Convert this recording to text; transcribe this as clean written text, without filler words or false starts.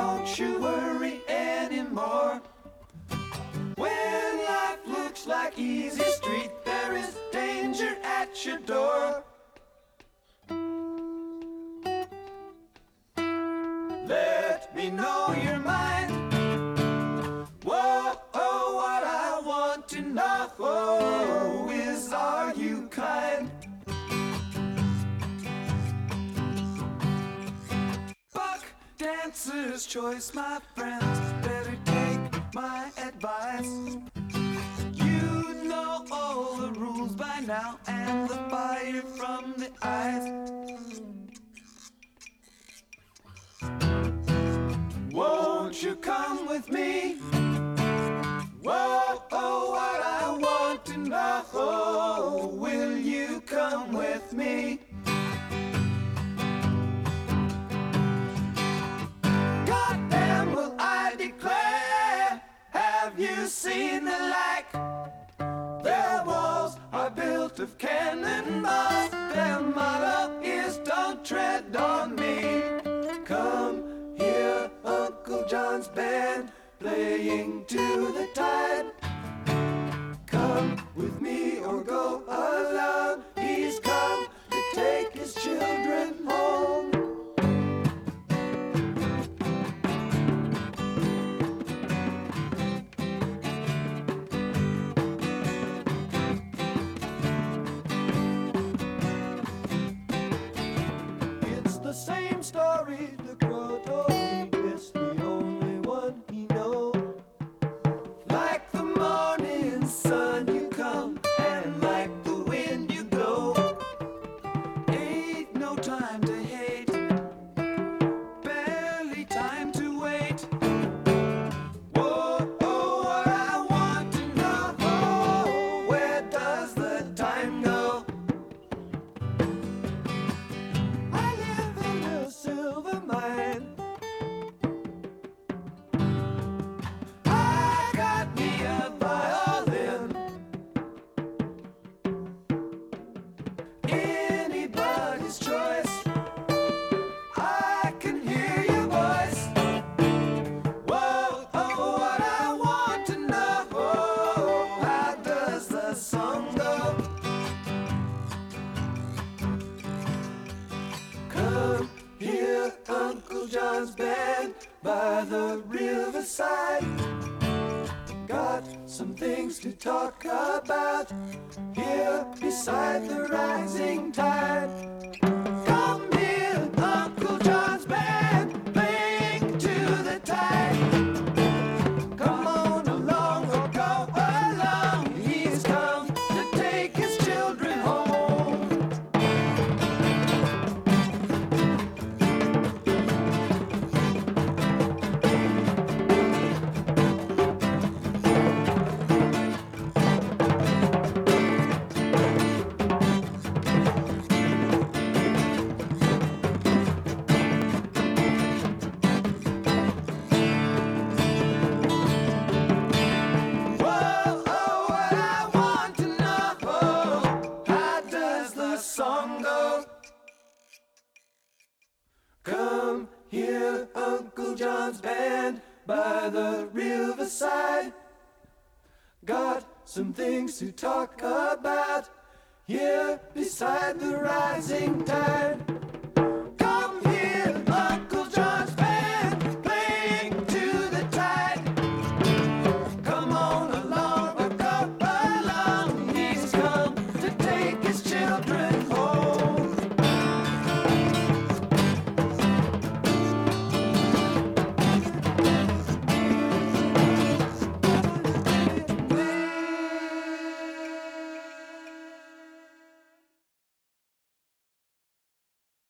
don't you worry anymore. When life looks like easy street, there is danger at your door. Let me know your mind. Whoa, oh, what I want to know is, are you kind? Buck dancer's choice, my friends, better take my advice. You know all the rules by now, and the fire from the eyes. Won't you come with me? Whoa, oh, what I want to know, will you come with me? Goddamn, will I declare, have you seen the like? Their walls are built of cannonballs, their motto is don't tread on me. Come here, Uncle John's band, playing to the tide. Come with me or go alone, he's come to take his children home. It's the same story the crow told me, it's the only one he knows. Like the morning sun you come, and like the wind you go. Ain't no time to hate, barely time to wait. Whoa, oh, what I want to know, where does the time go? I live in a silver mine. I got me a violin. Anybody's choice. I can hear your voice. Whoa, oh, what I want to know, how does the song go? Come here, Uncle John's band, by the riverside. Got some things to talk about, here beside the rising tide. Come here, Uncle John's band, playing to the tide. Come on along or go along, he's come to take his children home. Whoa, oh, what I want to know, how does the song go? Come here, Uncle John's band, by the riverside. Got some things to talk about, here beside the rising tide.